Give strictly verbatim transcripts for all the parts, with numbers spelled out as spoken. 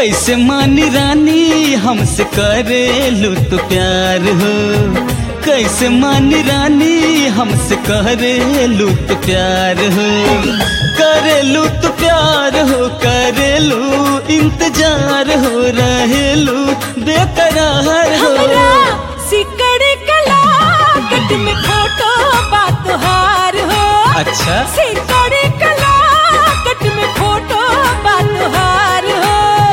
कैसे मानी रानी हमसे करेलू तो प्यार हो, कैसे मानी रानी हमसे करेलू तो प्यार हो, करेलू तो प्यार हो, करेलू इंतजार हो, रहेलू बेकरार हो। सिकड़ी कला कट में फोटो बात हार हो। अच्छा सिकड़ी कला कट में फोटो बात हार हो।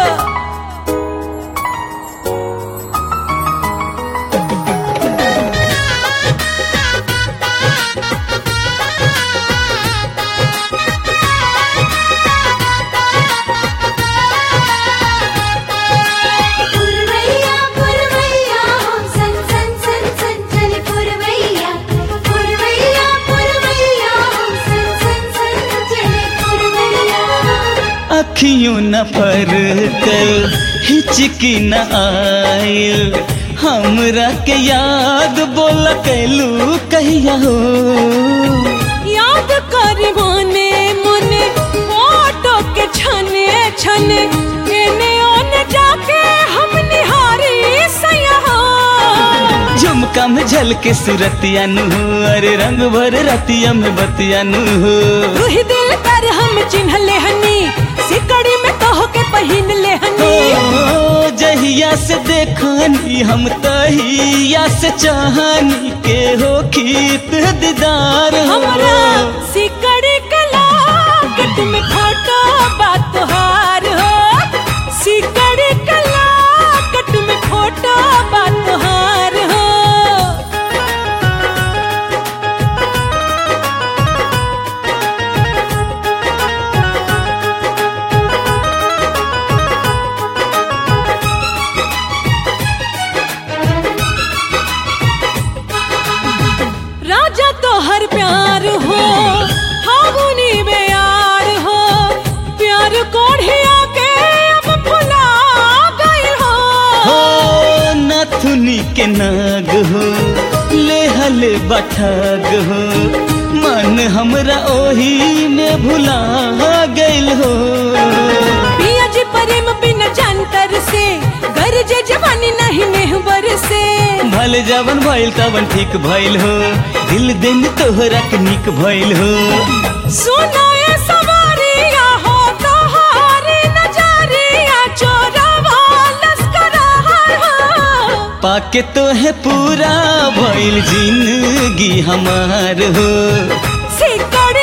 अखियों न फरकल हिचकी न आयल, हमरा के याद बोला कैलू कहिया हो। याद करी मोने मोने फोटो के छने छने, एने ओने जाके हम निहारी सया हो। झुमका में झलके सुरतिया नु हो, अरे रंग भर रतिया में बतिया नु हो। रूही दिल कर हम चिन्हले हनी, सिकड़ी में तो होके पहिन ले हनी। ओ जहिया से देखनी हम तहिया से चाहनी के हो खीत दीदार हो। हमरा सिकड़ी कला कट में फोटो बात हार हो। सिकड़ी कला कट में फोटो बात हार हो। राजा तो हर प्यार हो, हागुनी में यार हो, प्यार कोढ़िया के अब भुला गई हो। हो नथुनी के नाग हो, लेहल बठाग हो, मन हमरा ओही में भुला गइल हो। पिया जी प्रेम बिना जानतर से, गरजे जवानी नहीं नेहबर से। भले जवन भइल तवन ठीक भइल हो, दिल दिन तोहरा के निक भइल हो। सुनाए सवारिया हो तोहारी नजरिया, चोरवा लश्करा हो। पाके तो है पूरा भइल जिंदगी हमार हो। सिकड़ी